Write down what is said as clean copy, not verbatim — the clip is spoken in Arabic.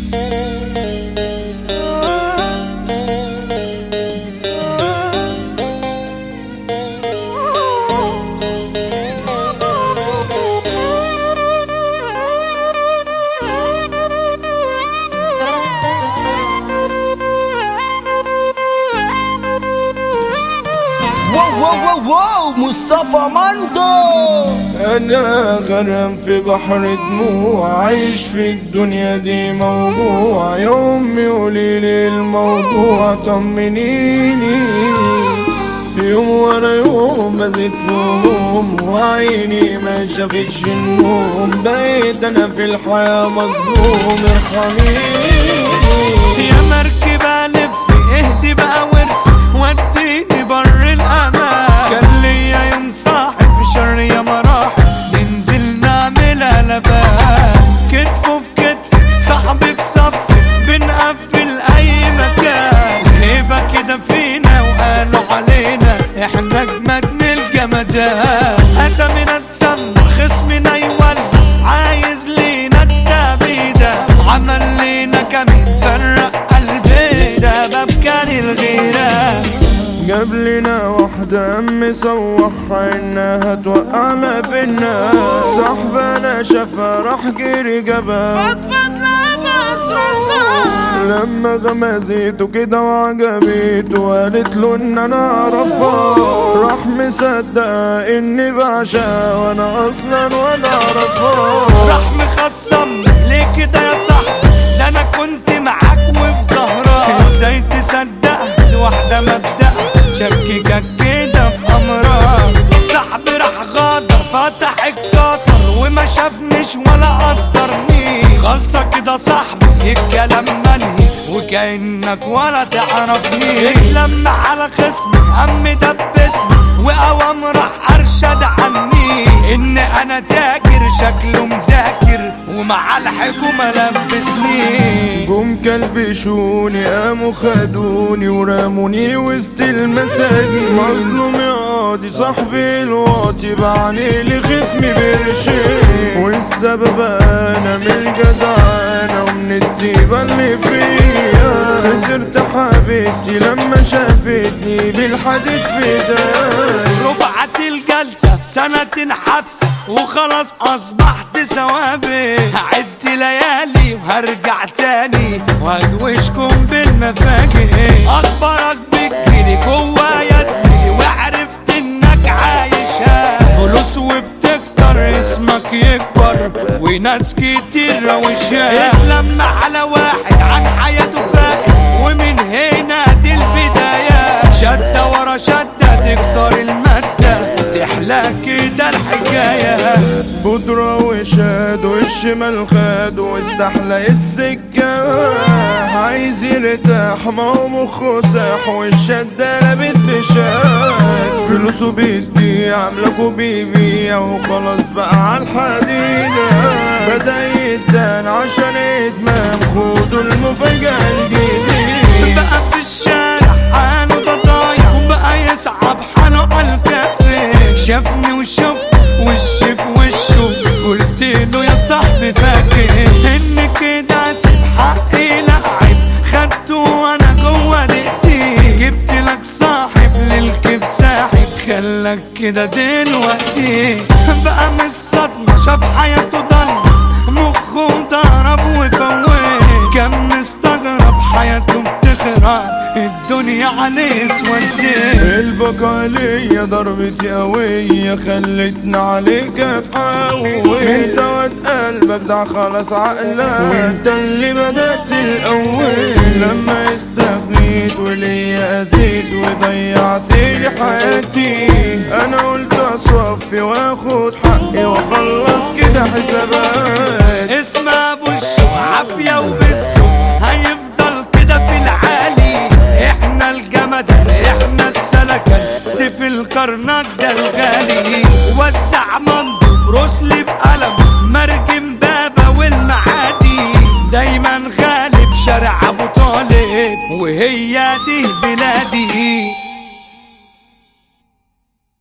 واو مصطفى مندو. انا غرم في بحر دموع، عايش في الدنيا دي موجوع. يا امي قوليلي الموضوع طمنيني، يوم ورا يوم بزيد في هموم، وعيني ما شافتش النوم. بقيت انا في الحياة مظلوم، ارحميني. يا مركبة لفي اهدي بقى وارسي، وديني بر الامان. كان ليا يوم صاحب في شر يا مراحل، ننزل نعملها لبان. كتفه في كتفي صاحبي في صفي، بنقفل اي مكان. هيبة كده فينا وقالوا علينا احنا اجمد من الجمدان. اسامينا تسمى خصمنا يولع، عايز لينا التعبيدة. عمل لينا كمين فرق قلبي، السبب كان الغيرة. جاب لنا واحدة أم صوحها إنها توقع ما بينا. صاحبنا شافها راح جري جابها، فضفض لها أسرارنا. لما غمزته كده وعجبته وقالت له إن أنا أعرفها، راح مصدقها إني بعشقها وأنا أصلا ولا أعرفها. راح مخصم ليه كده يا صاحبي، ده أنا كنت معاك وفي ظهرك. ازاي تصدق دي واحدة مبدأ، شككك كده في أمرك. صاحبي راح غادر فتح القطر، وما شافنيش ولا قدرني. خالصة كده صاحبي الكلام منهي، وكأنك ولا تعرفني. اتلم على خصمي قام دبسني، وقوام راح أرشد عني إن أنا تاجر شكله مذاكر، ومع الحكومة لبسني. جم كلبشوني قاموا خدوني ورموني وسط المساجين. مظلوم يا قاضي صاحبي الواطي، بعني لي خصمي برشين. والسبب انا من الجدعانة ومن الطيبة اللي فيا. خسرت حبيبتي لما شافتني بالحديد في ايديا. رفعت الجلسة سنة حبسة، وخلاص أصبحت ثوابي. هعد ليالي وهرجع تاني، وهدوشكم بالمفاجئ. أخبارك بتجيلي جوايا زميلي، وعرفت إنك عايشها. فلوس وبتكتر اسمك يكبر، وناس كتير روشها. اسلم على واحد عن حياته فاقد، ومن هنا دي البداية. شدة ورا شدة تكتر المادة، تحلى كده الحكاية. بودرة وشاد والشمال خاد واستحلى السكة. عايز يرتاح ما هو مخه ساح، والشدة لابد بشاد. فلوسه بيدي أملاكه بيبيع، وخلاص بقى عالحديدة. بدأ يدان عشان إدمان، خدوا المفاجأة الجديدة. بقى في الشارع حاله ده ضايع، وبقى يسعى بحاله عالكافيه. شافني وشفت وش في وشه، قلت له يا صاحبي فاكر ان كده اسيب حقي لعب. خدته وانا جوه دقتي، جبت لك صاحب للكيف ساحب، خلك كده دلوقتي. بقى من الصدمة شاف حياته ضلمة، مخه ضرب وفوت. كان مستغرب حياته بتخرب، الدنيا عليه اسودت. البقالية ضربتي قوية، خلتنا عليك اتحول. من سواد قلبك ده خلاص عقلك، وانت اللي بدأت الأول. لما استغنيت وليا أزيد، وضيعت لي حياتي. أنا قلت أصفي واخد حقي واخلص كده حسابات. اسم ابو الشو عافية وبالسوق، هيفضل كده في العالي. احنا الجمدان احنا السلكان، سيف الكرنك ده الغالي.